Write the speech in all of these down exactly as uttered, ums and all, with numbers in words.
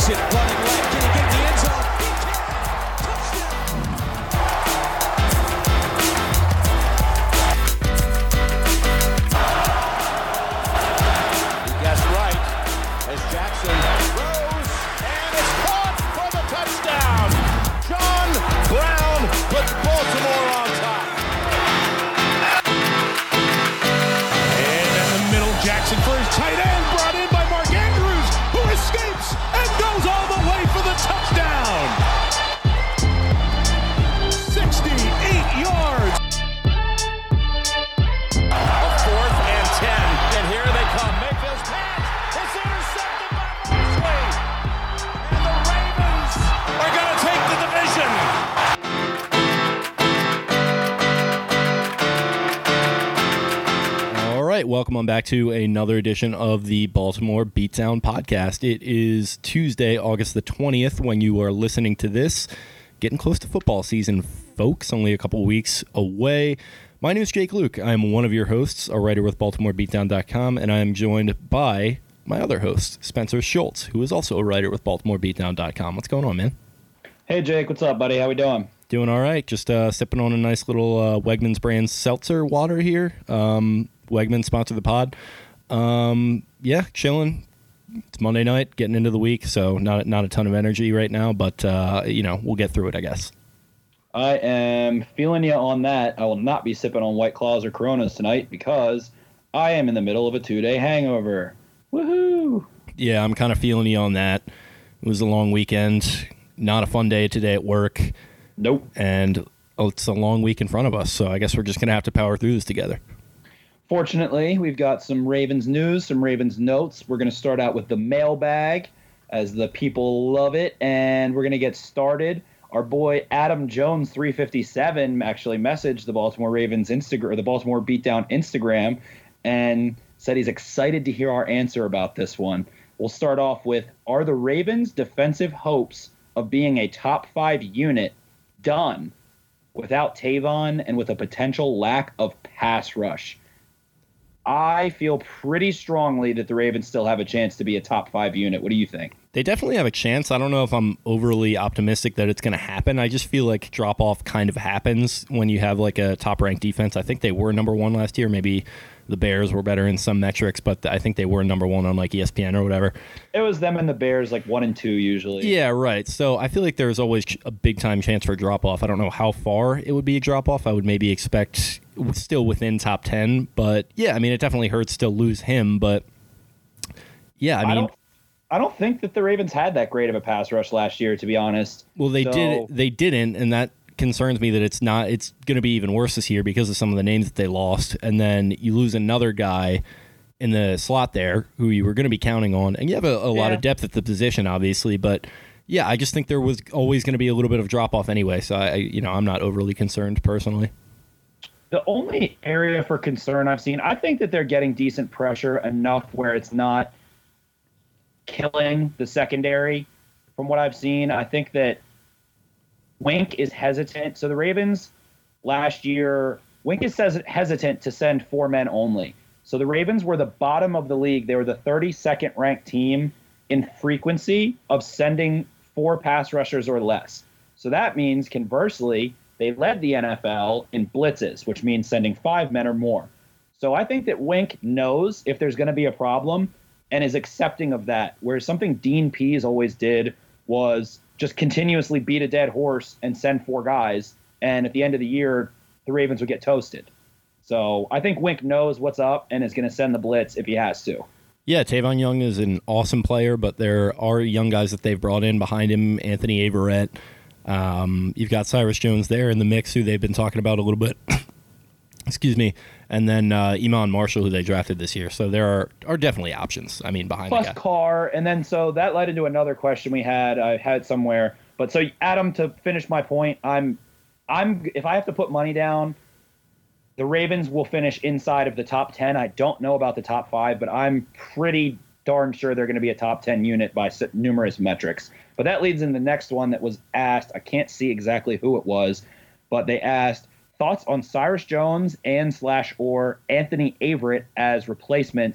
Jackson running left. Can he get in the end zone? He gets right as Jackson throws, and it's caught for the touchdown. John Brown puts Baltimore on top. And in the middle, Jackson for his tight end, brought in by Mark Andrews, who escapes and goes all the way for the touchdown. sixty-eight yards. A fourth and ten, and here they come. Mayfield's pass is intercepted by Mosley, and the Ravens are going to take the division. All right, welcome on back to another edition of the Baltimore Beatdown Podcast. It is Tuesday, August the twentieth, when you are listening to this. Getting close to football season, folks, only a couple weeks away. My name is Jake Luke. I am one of your hosts, a writer with Baltimore Beatdown dot com, and I am joined by my other host, Spencer Schultz, who is also a writer with Baltimore Beatdown dot com. What's going on, man? Hey, Jake. What's up, buddy? How we doing? Doing all right. Just uh, sipping on a nice little uh, Wegmans brand seltzer water here. Um, Wegmans sponsor the pod. Um, yeah, chilling. It's Monday night, getting into the week, so not not a ton of energy right now, but uh, you know, we'll get through it, I guess. I am feeling you on that. I will not be sipping on White Claws or Coronas tonight because I am in the middle of a two-day hangover. Woohoo! Yeah, I'm kind of feeling you on that. It was a long weekend. Not a fun day today at work. Nope. And oh, it's a long week in front of us, so I guess we're just going to have to power through this together. Fortunately, we've got some Ravens news, some Ravens notes. We're going to start out with the mailbag, as the people love it, and we're going to get started. Our boy Adam Jones three fifty-seven actually messaged the Baltimore Ravens Instagram, or the Baltimore Beatdown Instagram, and said he's excited to hear our answer about this one. We'll start off with, are the Ravens' defensive hopes of being a top five unit done without Tavon and with a potential lack of pass rush? I feel pretty strongly that the Ravens still have a chance to be a top five unit. What do you think? They definitely have a chance. I don't know if I'm overly optimistic that it's going to happen. I just feel like drop-off kind of happens when you have like a top-ranked defense. I think they were number one last year. Maybe the Bears were better in some metrics, but I think they were number one on like E S P N or whatever. It was them and the Bears like one and two usually. Yeah, right. So I feel like there's always a big-time chance for drop-off. I don't know how far it would be a drop-off. I would maybe expect still within top ten, but yeah, I mean, it definitely hurts to lose him, but yeah, I mean, I don't, I don't think that the Ravens had that great of a pass rush last year, to be honest. Well, they so, did, they didn't, and that concerns me that it's not, it's going to be even worse this year because of some of the names that they lost, and then you lose another guy in the slot there who you were going to be counting on, and you have a, a yeah. lot of depth at the position, obviously, but yeah, I just think there was always going to be a little bit of drop-off anyway, so I, you know, I'm not overly concerned personally. The only area for concern I've seen, I think that they're getting decent pressure enough where it's not killing the secondary. From what I've seen, I think that Wink is hesitant. So the Ravens last year, Wink is hesitant to send four men only. So the Ravens were the bottom of the league. They were the thirty-second ranked team in frequency of sending four pass rushers or less. So that means, conversely, they led the N F L in blitzes, which means sending five men or more. So I think that Wink knows if there's going to be a problem and is accepting of that, whereas something Dean Pease always did was just continuously beat a dead horse and send four guys, and at the end of the year, the Ravens would get toasted. So I think Wink knows what's up and is going to send the blitz if he has to. Yeah, Tavon Young is an awesome player, but there are young guys that they've brought in behind him, Anthony Averett. Um, you've got Cyrus Jones there in the mix, who they've been talking about a little bit. Excuse me. And then uh, Iman Marshall, who they drafted this year. So there are, are definitely options, I mean, behind Plus the guy. Carr. And then so that led into another question we had. I had it somewhere. But so, Adam, to finish my point, I'm, I'm if I have to put money down, the Ravens will finish inside of the top ten. I don't know about the top five, but I'm pretty darn sure they're going to be a top ten unit by numerous metrics. But that leads in the next one that was asked. I can't see exactly who it was, but they asked thoughts on Cyrus Jones and slash or Anthony Averett as replacements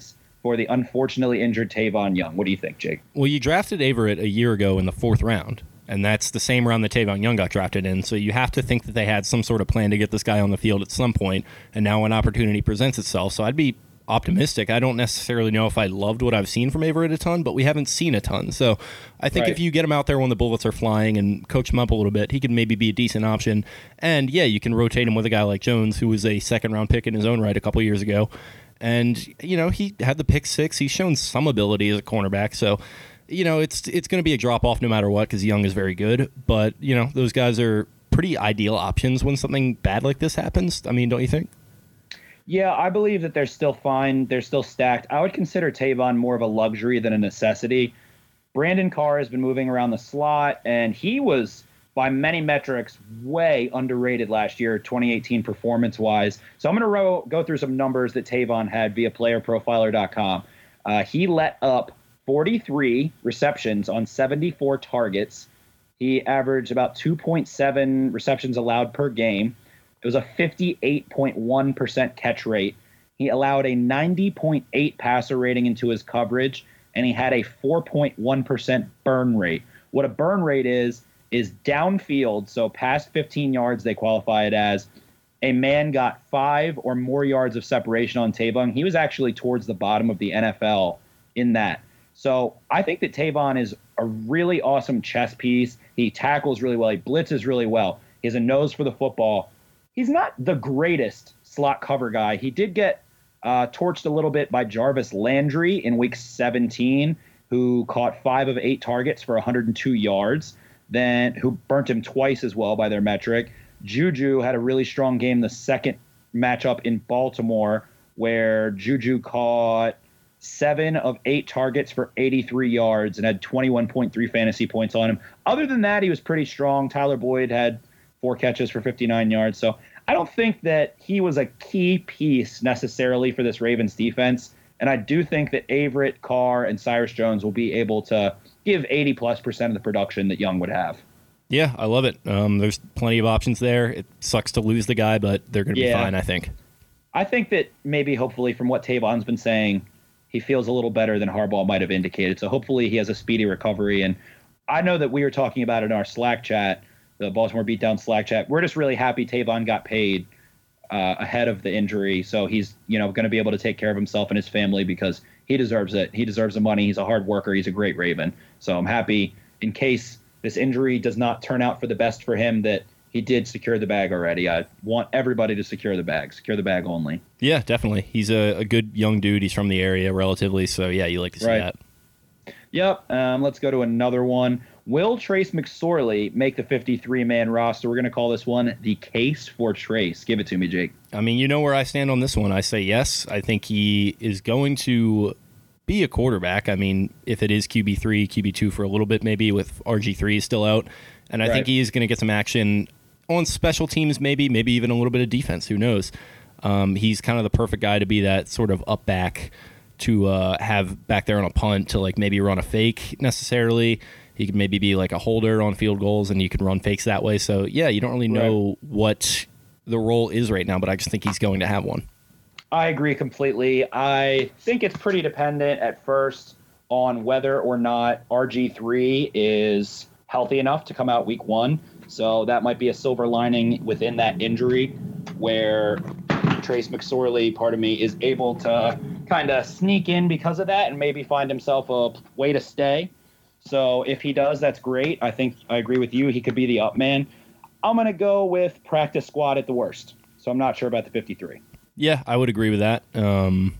for the unfortunately injured Tavon Young. What do you think, Jake? Well, you drafted Averett a year ago in the fourth round, and that's the same round that Tavon Young got drafted in. So you have to think that they had some sort of plan to get this guy on the field at some point, and now an opportunity presents itself. So I'd be optimistic. I don't necessarily know if I loved what I've seen from Averett a ton, but we haven't seen a ton. So I think right. if you get him out there when the bullets are flying and coach him up a little bit, he can maybe be a decent option. And yeah, you can rotate him with a guy like Jones, who was a second round pick in his own right a couple years ago. And, you know, he had the pick six. He's shown some ability as a cornerback. So, you know, it's it's going to be a drop off no matter what because Young is very good. But, you know, those guys are pretty ideal options when something bad like this happens. I mean, don't you think? Yeah, I believe that they're still fine. They're still stacked. I would consider Tavon more of a luxury than a necessity. Brandon Carr has been moving around the slot, and he was, by many metrics, way underrated last year, twenty eighteen performance-wise. So I'm going to ro- go through some numbers that Tavon had via player profiler dot com. Uh, he let up forty-three receptions on seventy-four targets. He averaged about two point seven receptions allowed per game. It was a fifty-eight point one percent catch rate. He allowed a ninety point eight passer rating into his coverage, and he had a four point one percent burn rate. What a burn rate is, is downfield, so past fifteen yards, they qualify it as. A man got five or more yards of separation on Tavon. He was actually towards the bottom of the N F L in that. So I think that Tavon is a really awesome chess piece. He tackles really well. He blitzes really well. He has a nose for the football. He's not the greatest slot cover guy. He did get uh, torched a little bit by Jarvis Landry in week seventeen, who caught five of eight targets for one hundred two yards, then who burnt him twice as well by their metric. Juju had a really strong game the second matchup in Baltimore, where Juju caught seven of eight targets for eighty-three yards and had twenty-one point three fantasy points on him. Other than that, he was pretty strong. Tyler Boyd had four catches for fifty-nine yards. So I don't think that he was a key piece necessarily for this Ravens defense. And I do think that Averett, Carr, and Cyrus Jones will be able to give eighty plus percent of the production that Young would have. Yeah, I love it. Um, there's plenty of options there. It sucks to lose the guy, but they're going to yeah. be fine, I think. I think that maybe, hopefully, from what Tavon's been saying, he feels a little better than Harbaugh might have indicated. So hopefully he has a speedy recovery. And I know that we were talking about it in our Slack chat, the Baltimore Beatdown Slack chat. We're just really happy Tavon got paid uh, ahead of the injury. So he's, you know, going to be able to take care of himself and his family because he deserves it. He deserves the money. He's a hard worker. He's a great Raven. So I'm happy in case this injury does not turn out for the best for him that he did secure the bag already. I want everybody to secure the bag, secure the bag only. Yeah, definitely. He's a, a good young dude. He's from the area relatively. So, yeah, you like to see right. that. Yep. Um, let's go to another one. Will Trace McSorley make the fifty-three man roster? We're going to call this one the case for Trace. Give it to me, Jake. I mean, you know where I stand on this one. I say yes. I think he is going to be a quarterback. I mean, if it is Q B three, Q B two for a little bit maybe with R G three still out. And I right. think he is going to get some action on special teams maybe, maybe even a little bit of defense. Who knows? Um, he's kind of the perfect guy to be that sort of up back to uh, have back there on a punt to like maybe run a fake necessarily. He could maybe be like a holder on field goals, and you can run fakes that way. So, yeah, you don't really know right. what the role is right now, but I just think he's going to have one. I agree completely. I think it's pretty dependent at first on whether or not R G three is healthy enough to come out week one. So that might be a silver lining within that injury where Trace McSorley, pardon me, is able to kind of sneak in because of that and maybe find himself a way to stay. So if he does, that's great. I think I agree with you. He could be the up man. I'm going to go with practice squad at the worst. So I'm not sure about the fifty-three. Yeah, I would agree with that. Um,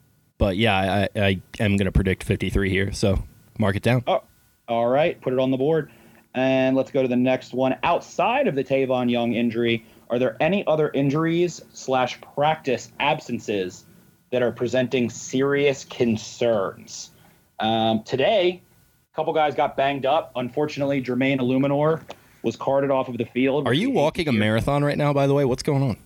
but yeah, I, I am going to predict fifty-three here. So mark it down. Oh, all right. Put it on the board. And let's go to the next one. Outside of the Tavon Young injury, are there any other injuries slash practice absences that are presenting serious concerns? Um, today, a couple guys got banged up. Unfortunately, Jermaine Illuminor was carted off of the field. Are you walking a marathon right now, by the way? What's going on?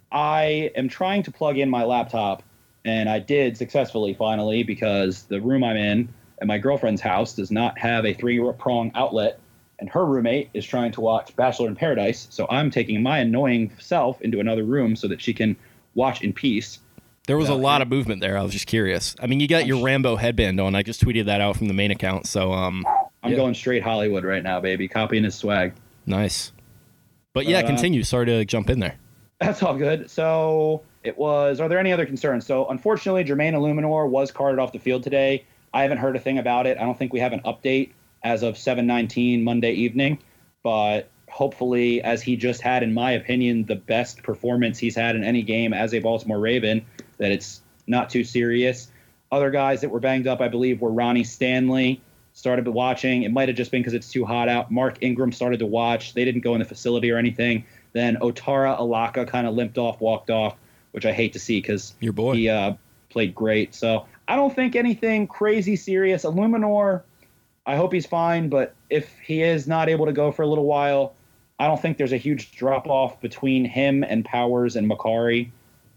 I am trying to plug in my laptop, and I did successfully finally because the room I'm in at my girlfriend's house does not have a three-prong outlet, and her roommate is trying to watch Bachelor in Paradise, so I'm taking my annoying self into another room so that she can watch in peace. There was So, a lot of movement there. I was just curious. I mean, you got your Rambo headband on. I just tweeted that out from the main account. So um, I'm yeah. going straight Hollywood right now, baby. Copying his swag. Nice. But yeah, Uh, continue. Sorry to jump in there. That's all good. So it was, are there any other concerns? So unfortunately, Jermaine Illuminor was carted off the field today. I haven't heard a thing about it. I don't think we have an update as of seven nineteen Monday evening. But hopefully, as he just had, in my opinion, the best performance he's had in any game as a Baltimore Raven, that it's not too serious. Other guys that were banged up, I believe, were Ronnie Stanley. Started watching. It might have just been because it's too hot out. Mark Ingram started to watch. They didn't go in the facility or anything. Then Otara Alaka kind of limped off, walked off, which I hate to see because Your boy. he uh, played great. So I don't think anything crazy serious. Illuminor, I hope he's fine, but if he is not able to go for a little while, I don't think there's a huge drop-off between him and Powers and Makari.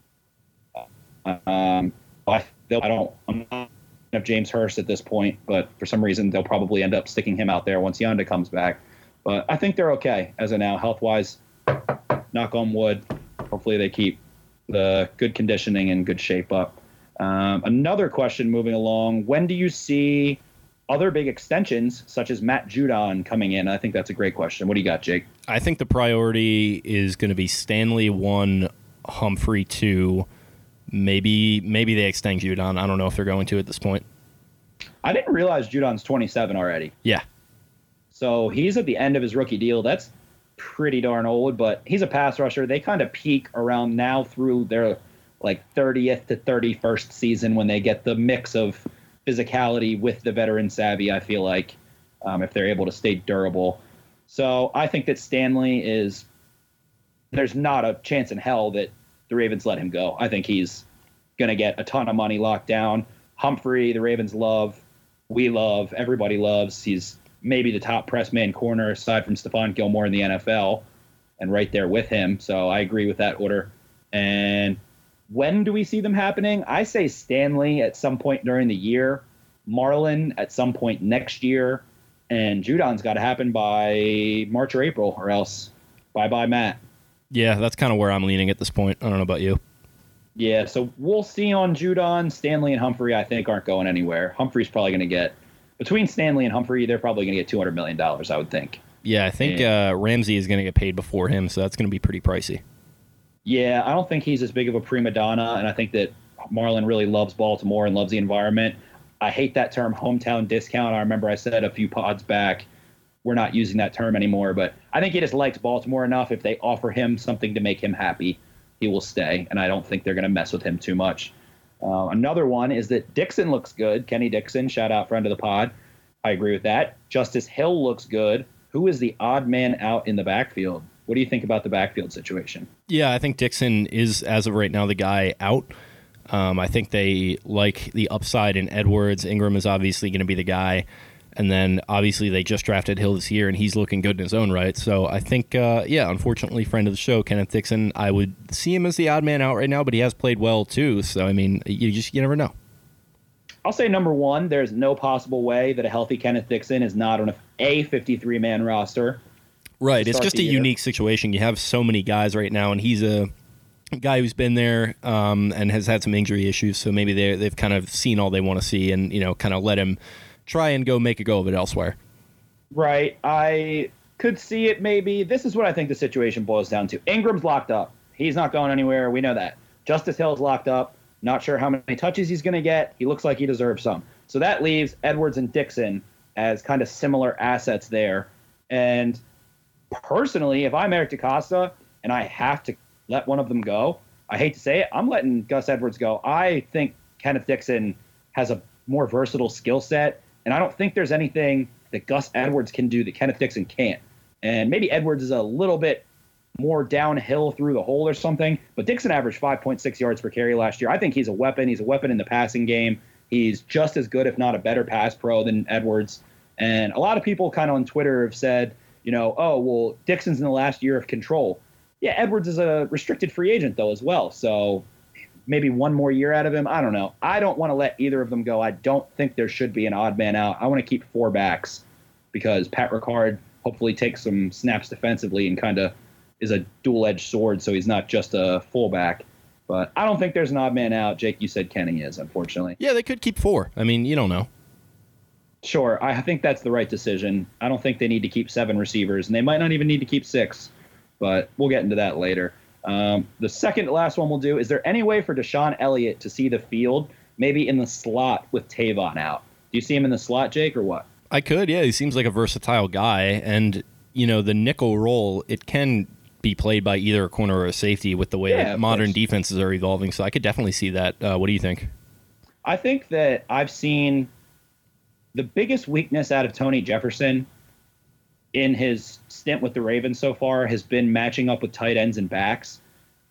Um, I, I don't. I'm not of James Hurst at this point, but for some reason they'll probably end up sticking him out there once Yonda comes back. But I think they're okay as of now, health-wise. Knock on wood. Hopefully they keep the good conditioning and good shape up. Um, another question moving along: when do you see other big extensions such as Matt Judon coming in? I think that's a great question. What do you got, Jake? I think the priority is going to be Stanley one, Humphrey two. Maybe maybe they extend Judon. I don't know if they're going to at this point. I didn't realize Judon's twenty-seven already. Yeah. So he's at the end of his rookie deal. That's pretty darn old, but he's a pass rusher. They kind of peak around now through their like thirtieth to thirty-first season when they get the mix of physicality with the veteran savvy, I feel like, um, if they're able to stay durable. So I think that Stanley is – there's not a chance in hell that the Ravens let him go. I think he's going to get a ton of money locked down. Humphrey, the Ravens love. We love. Everybody loves. He's maybe the top press man corner aside from Stephon Gilmore in the N F L and right there with him. So I agree with that order. And when do we see them happening? I say Stanley at some point during the year, Marlin at some point next year, and Judon's got to happen by March or April, or else bye-bye Matt. Yeah, that's kind of where I'm leaning at this point. I don't know about you. Yeah, so we'll see on Judon. Stanley and Humphrey, I think, aren't going anywhere. Humphrey's probably going to get, between Stanley and Humphrey, they're probably going to get two hundred million dollars, I would think. Yeah, I think Yeah. uh, Ramsey is going to get paid before him, so that's going to be pretty pricey. Yeah, I don't think he's as big of a prima donna, and I think that Marlon really loves Baltimore and loves the environment. I hate that term hometown discount. I remember I said a few pods back, we're not using that term anymore, but I think he just likes Baltimore enough. If they offer him something to make him happy, he will stay, and I don't think they're going to mess with him too much. Uh, another one is that Dixon looks good. Kenny Dixon, shout out friend of the pod. I agree with that. Justice Hill looks good. Who is the odd man out in the backfield? What do you think about the backfield situation? Yeah, I think Dixon is, as of right now, the guy out. Um, I think they like the upside in Edwards. Ingram is obviously going to be the guy. And then, obviously, they just drafted Hill this year, and he's looking good in his own right. So I think, uh, yeah, unfortunately, friend of the show, Kenneth Dixon, I would see him as the odd man out right now, but he has played well, too. So, I mean, you just you never know. I'll say number one, there's no possible way that a healthy Kenneth Dixon is not on a fifty-three man roster. Right. to It's start just the a year. unique situation. You have so many guys right now, and he's a guy who's been there um, and has had some injury issues. So maybe they they've kind of seen all they want to see and, you know, kind of let him try and go make a go of it elsewhere. Right. I could see it maybe. This is what I think the situation boils down to. Ingram's locked up. He's not going anywhere. We know that. Justice Hill's locked up. Not sure how many touches he's going to get. He looks like he deserves some. So that leaves Edwards and Dixon as kind of similar assets there. And personally, if I'm Eric DeCosta and I have to let one of them go, I hate to say it, I'm letting Gus Edwards go. I think Kenneth Dixon has a more versatile skill set, and I don't think there's anything that Gus Edwards can do that Kenneth Dixon can't. And maybe Edwards is a little bit more downhill through the hole or something, but Dixon averaged five point six yards per carry last year. I think he's a weapon. He's a weapon in the passing game. He's just as good, if not a better pass pro than Edwards. And a lot of people kind of on Twitter have said, you know, oh, well, Dixon's in the last year of control. Yeah, Edwards is a restricted free agent, though, as well. So maybe one more year out of him. I don't know. I don't want to let either of them go. I don't think there should be an odd man out. I want to keep four backs because Pat Ricard hopefully takes some snaps defensively and kind of is a dual-edged sword, so he's not just a fullback. But I don't think there's an odd man out. Jake, you said Kenny is, unfortunately. Yeah, they could keep four. I mean, you don't know. Sure, I think that's the right decision. I don't think they need to keep seven receivers, and they might not even need to keep six, but we'll get into that later. Um, the second to last one we'll do, is there any way for Deshaun Elliott to see the field, maybe in the slot with Tavon out? Do you see him in the slot, Jake, or what? I could, yeah. He seems like a versatile guy, and, you know, the nickel role, it can be played by either a corner or a safety with the way Yeah, modern course. defenses are evolving, so I could definitely see that. Uh, what do you think? I think that I've seen the biggest weakness out of Tony Jefferson in his stint with the Ravens so far has been matching up with tight ends and backs.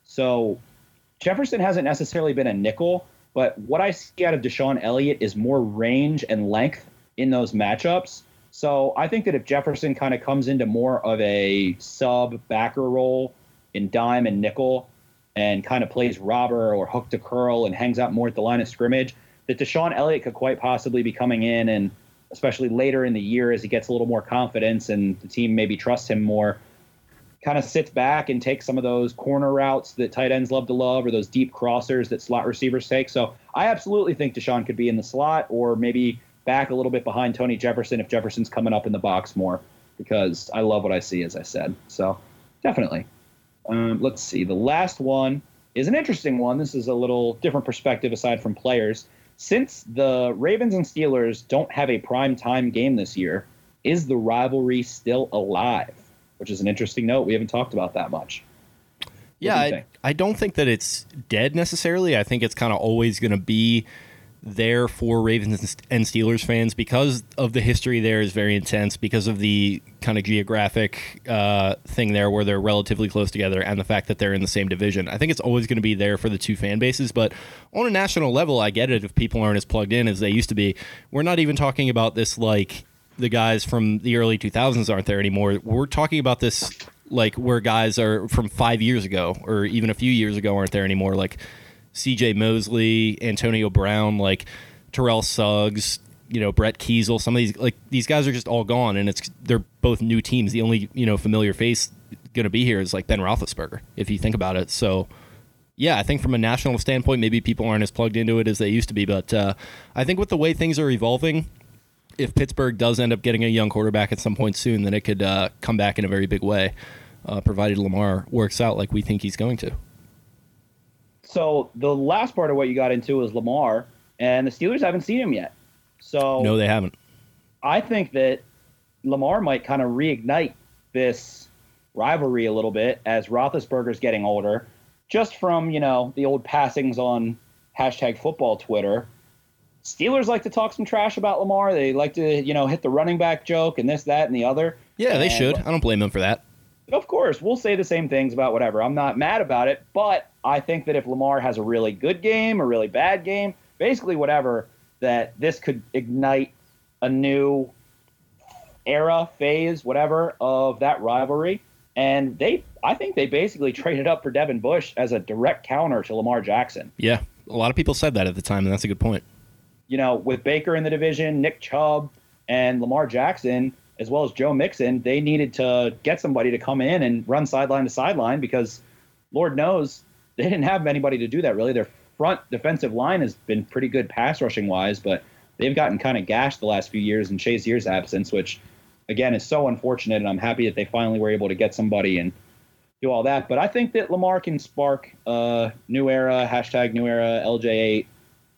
So Jefferson hasn't necessarily been a nickel, but what I see out of Deshaun Elliott is more range and length in those matchups. So I think that if Jefferson kind of comes into more of a sub backer role in dime and nickel and kind of plays robber or hook to curl and hangs out more at the line of scrimmage, that Deshaun Elliott could quite possibly be coming in, and especially later in the year as he gets a little more confidence and the team maybe trusts him more, kind of sits back and takes some of those corner routes that tight ends love to love, or those deep crossers that slot receivers take. So I absolutely think Deshaun could be in the slot, or maybe back a little bit behind Tony Jefferson if Jefferson's coming up in the box more, because I love what I see, as I said. So definitely. Um, let's see. The last one is an interesting one. This is a little different perspective aside from players. Since the Ravens and Steelers don't have a prime time game this year, is the rivalry still alive? Which is an interesting note. We haven't talked about that much. Yeah, I, I don't think that it's dead necessarily. I think it's kind of always going to be there for Ravens and Steelers fans because of the history there is very intense, because of the kind of geographic uh, thing there where they're relatively close together, and the fact that they're in the same division. I think it's always going to be there for the two fan bases, but on a national level, I get it if people aren't as plugged in as they used to be. We're not even talking about this like the guys from the early two thousands aren't there anymore. We're talking about this like where guys are from five years ago or even a few years ago aren't there anymore, like C J Mosley, Antonio Brown, like Terrell Suggs, you know, Brett Kiesel. Some of these, like these guys are just all gone, and it's they're both new teams. The only, you know, familiar face going to be here is like Ben Roethlisberger, if you think about it. So, yeah, I think from a national standpoint, maybe people aren't as plugged into it as they used to be. But uh, I think with the way things are evolving, if Pittsburgh does end up getting a young quarterback at some point soon, then it could uh, come back in a very big way, uh, provided Lamar works out like we think he's going to. So the last part of what you got into is Lamar, and the Steelers haven't seen him yet. So no, they haven't. I think that Lamar might kind of reignite this rivalry a little bit as Roethlisberger's getting older, just from, you know, the old passings on hashtag football Twitter. Steelers like to talk some trash about Lamar. They like to, you know, hit the running back joke and this, that, and the other. Yeah, they and, should. I don't blame them for that. Of course, we'll say the same things about whatever. I'm not mad about it, but I think that if Lamar has a really good game, a really bad game, basically whatever, that this could ignite a new era, phase, whatever, of that rivalry. And they, I think they basically traded up for Devin Bush as a direct counter to Lamar Jackson. Yeah, a lot of people said that at the time, and that's a good point. You know, with Baker in the division, Nick Chubb, and Lamar Jackson, as well as Joe Mixon, they needed to get somebody to come in and run sideline to sideline because, Lord knows, they didn't have anybody to do that, really. Their front defensive line has been pretty good pass rushing wise, but they've gotten kind of gashed the last few years in Shazier's absence, which, again, is so unfortunate, and I'm happy that they finally were able to get somebody and do all that. But I think that Lamar can spark a new era, hashtag new era, L J eight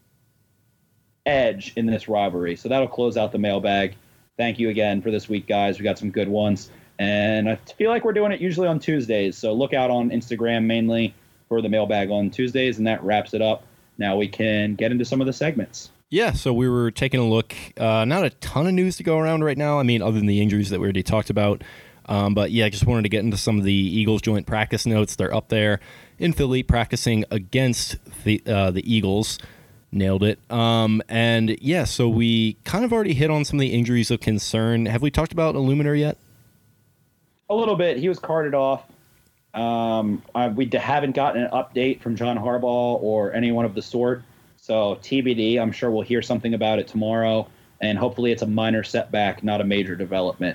edge in this rivalry. So that'll close out the mailbag. Thank you again for this week, guys. We got some good ones. And I feel like we're doing it usually on Tuesdays. So look out on Instagram mainly for the mailbag on Tuesdays, and that wraps it up. Now we can get into some of the segments. Yeah, so we were taking a look. Uh, not a ton of news to go around right now. I mean, other than the injuries that we already talked about. Um, but yeah, I just wanted to get into some of the Eagles joint practice notes. They're up there in Philly practicing against the uh, the Eagles. Nailed it. Um, and yeah, so we kind of already hit on some of the injuries of concern. Have we talked about Illuminor yet? A little bit. He was carted off. Um, I, we haven't gotten an update from John Harbaugh or anyone of the sort. So T B D, I'm sure we'll hear something about it tomorrow. And hopefully it's a minor setback, not a major development.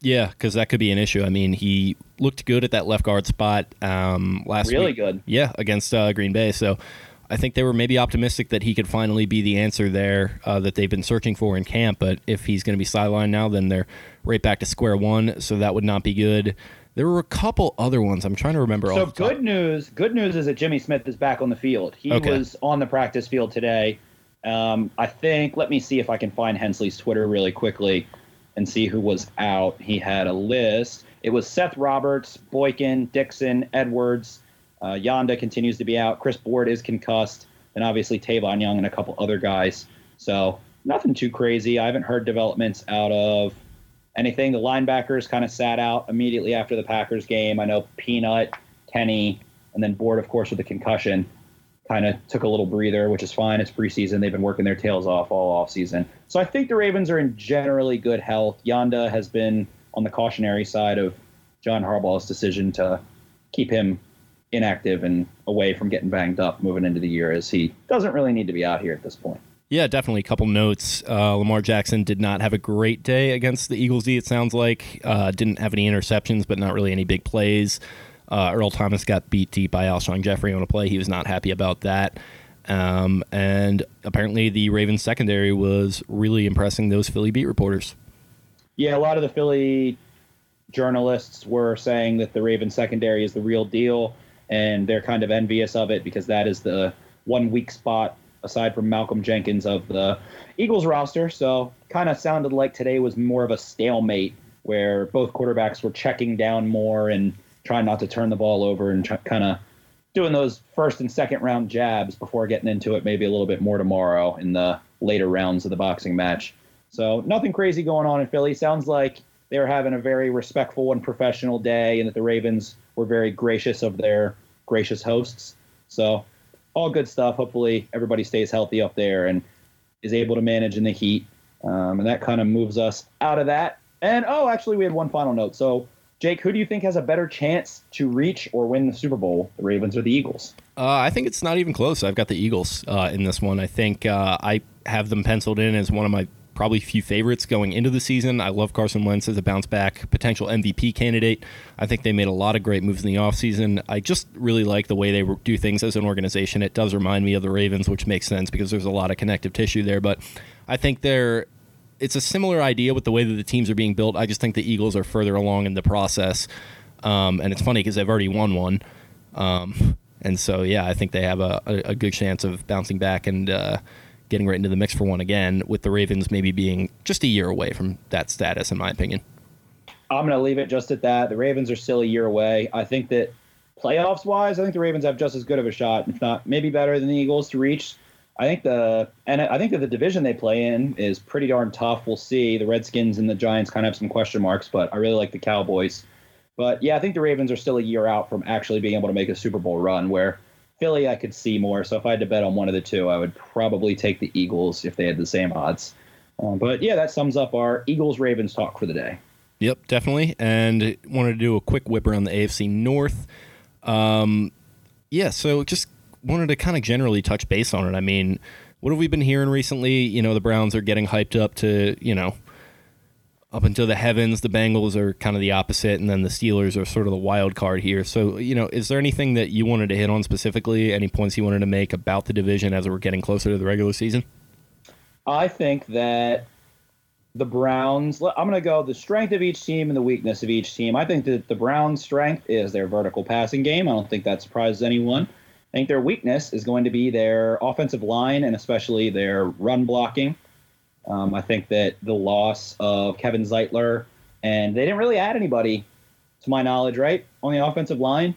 Yeah, because that could be an issue. I mean, he looked good at that left guard spot um, last really week. Really good. Yeah, against uh, Green Bay. So I think they were maybe optimistic that he could finally be the answer there uh, that they've been searching for in camp. But if he's going to be sidelined now, then they're right back to square one. So that would not be good. There were a couple other ones. I'm trying to remember. So off the good top. news. Good news is that Jimmy Smith is back on the field. He Okay. was on the practice field today. Um, I think. Let me see if I can find Hensley's Twitter really quickly and see who was out. He had a list. It was Seth Roberts, Boykin, Dixon, Edwards. Uh, Yonda continues to be out. Chris Board is concussed. And obviously Tavon Young and a couple other guys. So nothing too crazy. I haven't heard developments out of anything. The linebackers kind of sat out immediately after the Packers game. I know Peanut, Kenny, and then Board, of course, with the concussion, kind of took a little breather, which is fine. It's preseason. They've been working their tails off all offseason. So I think the Ravens are in generally good health. Yonda has been on the cautionary side of John Harbaugh's decision to keep him inactive and away from getting banged up moving into the year, as he doesn't really need to be out here at this point. Yeah, definitely. A couple notes. Uh, Lamar Jackson did not have a great day against the Eagles D, it sounds like. Uh, didn't have any interceptions, but not really any big plays. Uh, Earl Thomas got beat deep by Alshon Jeffrey on a play. He was not happy about that. Um, and apparently the Ravens secondary was really impressing those Philly beat reporters. Yeah, a lot of the Philly journalists were saying that the Ravens secondary is the real deal, and they're kind of envious of it because that is the one weak spot aside from Malcolm Jenkins of the Eagles roster. So kind of sounded like today was more of a stalemate where both quarterbacks were checking down more and trying not to turn the ball over and try, kind of doing those first and second round jabs before getting into it maybe a little bit more tomorrow in the later rounds of the boxing match. So nothing crazy going on in Philly. Sounds like they were having a very respectful and professional day and that the Ravens were very gracious of their gracious hosts. So all good stuff. Hopefully everybody stays healthy up there and is able to manage in the heat. Um, and that kind of moves us out of that. And, oh, actually, we had one final note. So, Jake, who do you think has a better chance to reach or win the Super Bowl, the Ravens or the Eagles? Uh, I think it's not even close. I've got the Eagles uh, in this one. I think uh, I have them penciled in as one of my probably few favorites going into the season. I love Carson Wentz as a bounce-back potential M V P candidate. I think they made a lot of great moves in the offseason. I just really like the way they do things as an organization. It does remind me of the Ravens, which makes sense because there's a lot of connective tissue there. But I think they're it's a similar idea with the way that the teams are being built. I just think the Eagles are further along in the process. Um, and it's funny because they've already won one. Um, and so, yeah, I think they have a, a, a good chance of bouncing back and uh, getting right into the mix for one again, with the Ravens maybe being just a year away from that status, in my opinion. I'm going to leave it just at that. The Ravens are still a year away. I think that playoffs-wise, I think the Ravens have just as good of a shot, if not maybe better than the Eagles, to reach. I think the and I think that the division they play in is pretty darn tough. We'll see. The Redskins and the Giants kind of have some question marks, but I really like the Cowboys. But, yeah, I think the Ravens are still a year out from actually being able to make a Super Bowl run, where Philly I could see more. So if I had to bet on one of the two, I would probably take the Eagles if they had the same odds. Um, but, yeah, that sums up our Eagles-Ravens talk for the day. Yep, definitely. And wanted to do a quick whip around the A F C North. Um, yeah, so just wanted to kind of generally touch base on it. I mean, what have we been hearing recently? You know, the Browns are getting hyped up to, you know, up into the heavens. The Bengals are kind of the opposite, and then the Steelers are sort of the wild card here. So, you know, is there anything that you wanted to hit on specifically, any points you wanted to make about the division as we're getting closer to the regular season? I think that the Browns, I'm going to go the strength of each team and the weakness of each team. I think that the Browns' strength is their vertical passing game. I don't think that surprises anyone. I think their weakness is going to be their offensive line and especially their run blocking. Um, I think that the loss of Kevin Zeitler, and they didn't really add anybody, to my knowledge, right, on the offensive line.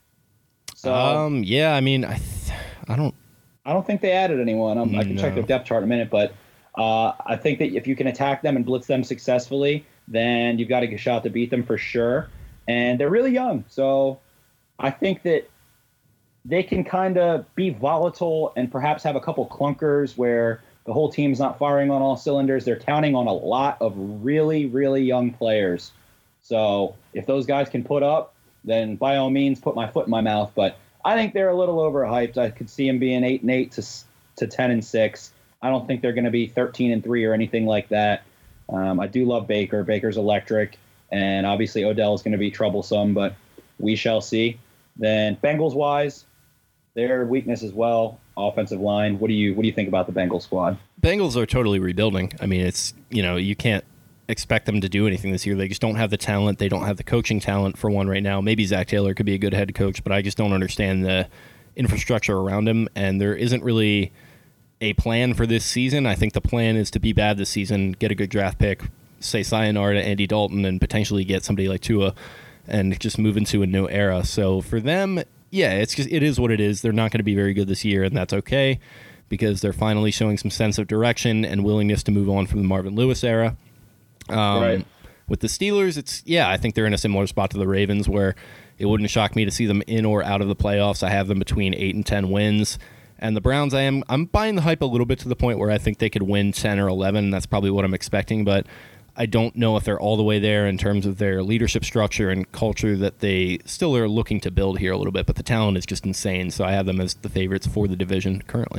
So um, yeah, I mean, I, th- I don't, I don't think they added anyone. Um, I can no. check their depth chart in a minute, but uh, I think that if you can attack them and blitz them successfully, then you've got a good shot to beat them for sure. And they're really young, so I think that they can kind of be volatile and perhaps have a couple clunkers where the whole team's not firing on all cylinders. They're counting on a lot of really, really young players. So if those guys can put up, then by all means, put my foot in my mouth. But I think they're a little overhyped. I could see them being eight and eight to to ten and six. I don't think they're going to be thirteen and three or anything like that. Um, I do love Baker. Baker's electric. and obviously Odell is going to be troublesome, but we shall see. Then Bengals-wise, their weakness as well, offensive line. What do you what do you think about the Bengals squad? Bengals are totally rebuilding. I mean, it's, you know, you can't expect them to do anything this year. They just don't have the talent. They don't have the coaching talent for one right now. Maybe Zach Taylor could be a good head coach, but I just don't understand the infrastructure around him, and there isn't really a plan for this season. I think the plan is to be bad this season, get a good draft pick, say sayonara to Andy Dalton, and potentially get somebody like Tua and just move into a new era. So for them, yeah, it's just it is what it is. They're not going to be very good this year, and that's okay because they're finally showing some sense of direction and willingness to move on from the Marvin Lewis era. Um, right. With the Steelers, it's yeah, I think they're in a similar spot to the Ravens where it wouldn't shock me to see them in or out of the playoffs. I have them between eight and ten wins. And the Browns, I am I'm buying the hype a little bit to the point where I think they could win ten or eleven. And that's probably what I'm expecting, but I don't know if they're all the way there in terms of their leadership structure and culture that they still are looking to build here a little bit. But the talent is just insane, so I have them as the favorites for the division currently.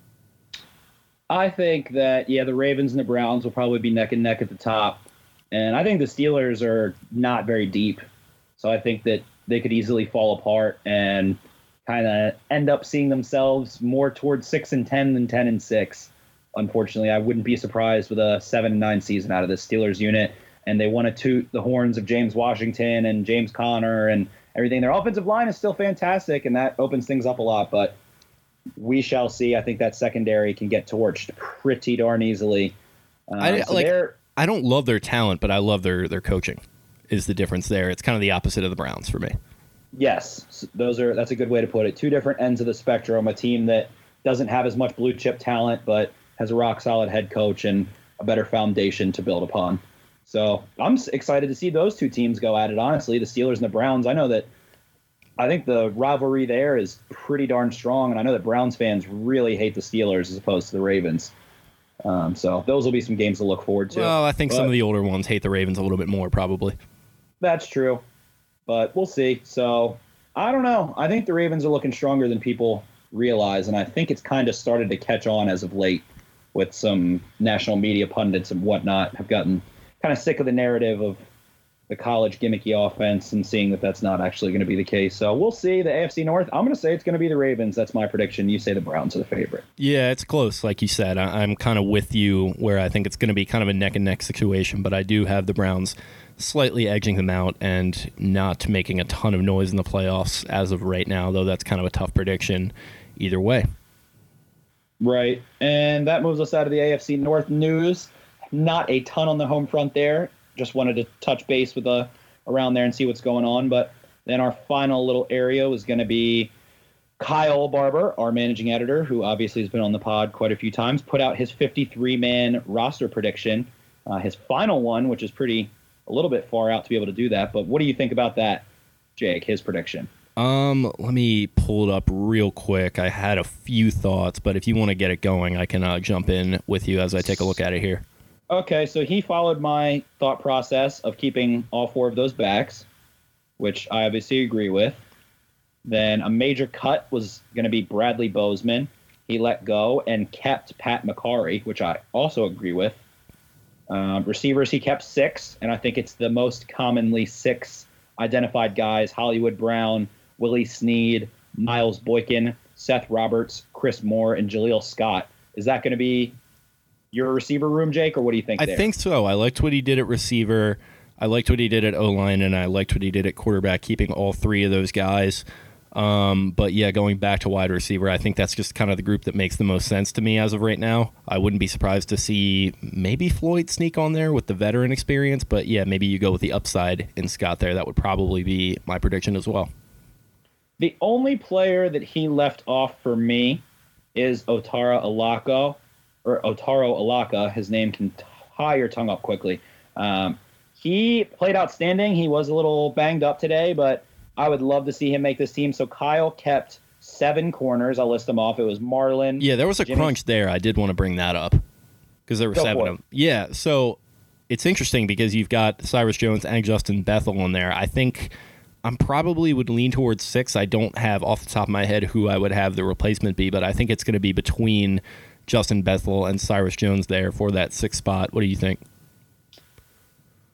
I think that, yeah, the Ravens and the Browns will probably be neck and neck at the top. And I think the Steelers are not very deep. So I think that they could easily fall apart and kind of end up seeing themselves more towards six and ten than ten and six. Unfortunately, I wouldn't be surprised with a seven and nine season out of the Steelers unit. And they want to toot the horns of James Washington and James Conner and everything. Their offensive line is still fantastic, and that opens things up a lot. But we shall see. I think that secondary can get torched pretty darn easily. Uh, I, so like, they're I don't love their talent, but I love their, their coaching is the difference there. It's kind of the opposite of the Browns for me. Yes, those are that's a good way to put it. Two different ends of the spectrum. A team that doesn't have as much blue chip talent, but has a rock solid head coach and a better foundation to build upon. So I'm excited to see those two teams go at it. Honestly, the Steelers and the Browns. I know that I think the rivalry there is pretty darn strong, and I know that Browns fans really hate the Steelers as opposed to the Ravens. Um, so those will be some games to look forward to. Well, I think but some of the older ones hate the Ravens a little bit more, probably. That's true, but we'll see. So I don't know. I think the Ravens are looking stronger than people realize, and I think it's kind of started to catch on as of late with some national media pundits and whatnot have gotten kind of sick of the narrative of the college gimmicky offense and seeing that that's not actually going to be the case. So we'll see. The A F C North, I'm going to say it's going to be the Ravens. That's my prediction. You say the Browns are the favorite. Yeah, it's close. Like you said, I, I'm kind of with you where I think it's going to be kind of a neck and neck situation, but I do have the Browns slightly edging them out and not making a ton of noise in the playoffs as of right now, though that's kind of a tough prediction either way. Right. And that moves us out of the A F C North news. Not a ton on the home front there. Just wanted to touch base with uh, around there and see what's going on. But then our final little area was going to be Kyle Barber, our managing editor, who obviously has been on the pod quite a few times, put out his fifty-three man roster prediction, uh, his final one, which is pretty a little bit far out to be able to do that. But what do you think about that, Jake, his prediction? Um, let me pull it up real quick. I had a few thoughts, but if you want to get it going, I can uh, jump in with you as I take a look at it here. Okay, so he followed my thought process of keeping all four of those backs, which I obviously agree with. Then a major cut was going to be Bradley Bozeman. He let go and kept Pat McCarry, which I also agree with. Um, receivers, he kept six, and I think it's the most commonly six identified guys: Hollywood Brown, Willie Snead, Miles Boykin, Seth Roberts, Chris Moore, and Jaleel Scott. Is that going to be your receiver room, Jake, or what do you think I there? think so. I liked what he did at receiver. I liked what he did at O-line, and I liked what he did at quarterback, keeping all three of those guys. Um, but, yeah, going back to wide receiver, I think that's just kind of the group that makes the most sense to me as of right now. I wouldn't be surprised to see maybe Floyd sneak on there with the veteran experience. But, yeah, maybe you go with the upside in Scott there. That would probably be my prediction as well. The only player that he left off for me is Otaro Alaka, or Otaro Alaka. His name can tie your tongue up quickly. Um, he played outstanding. He was a little banged up today, but I would love to see him make this team. So Kyle kept seven corners. I'll list them off. It was Marlon. Yeah, there was a Jimmy. crunch there. I did want to bring that up because there were Go seven for of it. them. Yeah, so it's interesting because you've got Cyrus Jones and Justin Bethel on there. I think I'm probably would lean towards six. I don't have off the top of my head who I would have the replacement be, but I think it's going to be between Justin Bethel and Cyrus Jones there for that sixth spot. What do you think?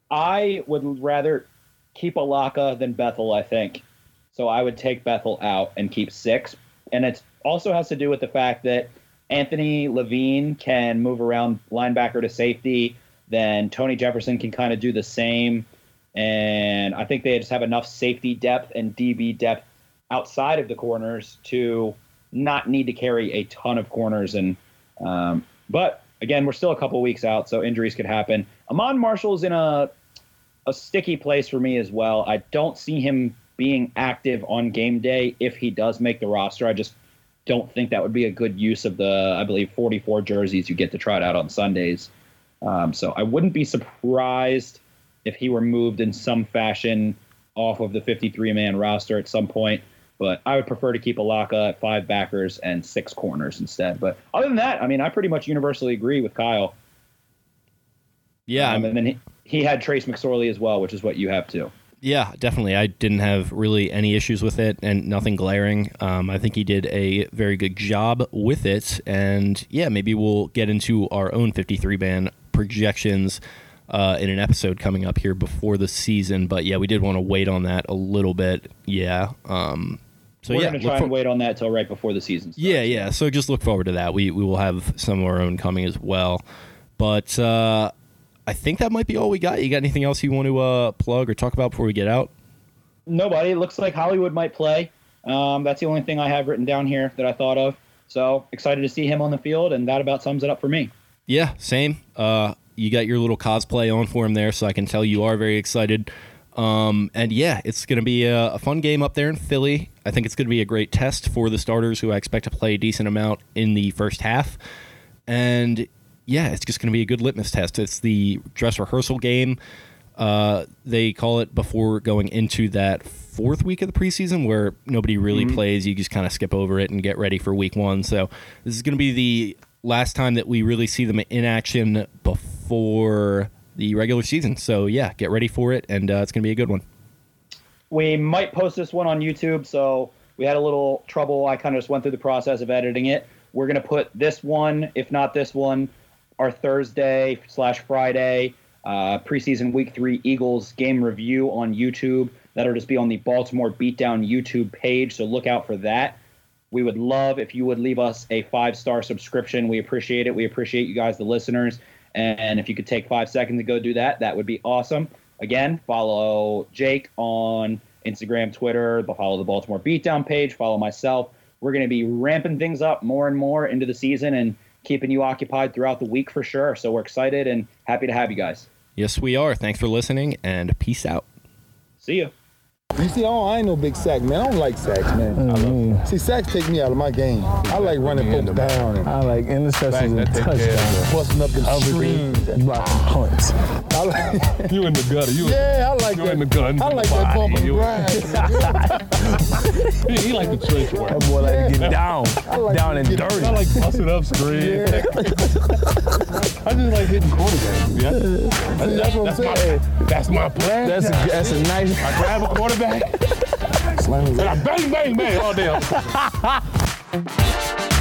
I would rather keep Alaka than Bethel, I think. So I would take Bethel out and keep six. And it also has to do with the fact that Anthony Levine can move around linebacker to safety. Then Tony Jefferson can kind of do the same. And I think they just have enough safety depth and D B depth outside of the corners to not need to carry a ton of corners. And um, but again, we're still a couple weeks out, so injuries could happen. Amon Marshall's in a a sticky place for me as well. I don't see him being active on game day if he does make the roster. I just don't think that would be a good use of the, I believe, forty-four jerseys you get to try it out on Sundays. Um, so I wouldn't be surprised if he were moved in some fashion off of the fifty-three man roster at some point. But I would prefer to keep Alaka at five backers and six corners instead. But other than that, I mean, I pretty much universally agree with Kyle. Yeah. Um, and then he, he had Trace McSorley as well, which is what you have too. Yeah, definitely. I didn't have really any issues with it and nothing glaring. Um, I think he did a very good job with it. And yeah, maybe we'll get into our own fifty-three man projections uh, in an episode coming up here before the season. But yeah, we did want to wait on that a little bit. Yeah. Um, so We're yeah, going to try for- and wait on that till right before the season starts. Yeah, yeah. So just look forward to that. We we will have some of our own coming as well. But uh, I think that might be all we got. You got anything else you want to uh, plug or talk about before we get out? Nobody. It looks like Hollywood might play. Um, that's the only thing I have written down here that I thought of. So excited to see him on the field, and that about sums it up for me. Yeah, same. Uh, you got your little cosplay on for him there, so I can tell you are very excited. Um, and yeah, it's going to be a, a fun game up there in Philly. I think it's going to be a great test for the starters who I expect to play a decent amount in the first half. And yeah, it's just going to be a good litmus test. It's the dress rehearsal game. Uh, they call it before going into that fourth week of the preseason where nobody really mm-hmm. plays. You just kind of skip over it and get ready for week one. So this is going to be the last time that we really see them in action before the regular season. So yeah, get ready for it, and uh, it's going to be a good one. We might post this one on YouTube, so we had a little trouble. I kind of just went through the process of editing it. We're going to put this one, if not this one, our Thursday slash Friday uh, preseason week three Eagles game review on YouTube. That'll just be on the Baltimore Beatdown YouTube page, so look out for that. We would love if you would leave us a five-star subscription. We appreciate it. We appreciate you guys, the listeners. And if you could take five seconds to go do that, that would be awesome. Again, follow Jake on Instagram, Twitter. Follow the Baltimore Beatdown page. Follow myself. We're going to be ramping things up more and more into the season and keeping you occupied throughout the week for sure. So we're excited and happy to have you guys. Yes, we are. Thanks for listening, and peace out. See you. You see, oh, I ain't no big sack, man. I don't like sacks, man. Mm-hmm. See, sacks take me out of my game. I like running folks down. And I like interceptions and touchdowns. Busting up the screens and blocking punts. I like, you in the gutter. You yeah, I like you that. in the gun. I like that bump and grind. he, he like the trench work. That boy like to get down, like down and dirty. I like busting up screens. Yeah. I just like hitting quarterbacks. Yeah. That's, that's what I'm saying. My, that's my plan. That's a, that's a nice. I grab a quarterback. And I bang, bang, bang all day.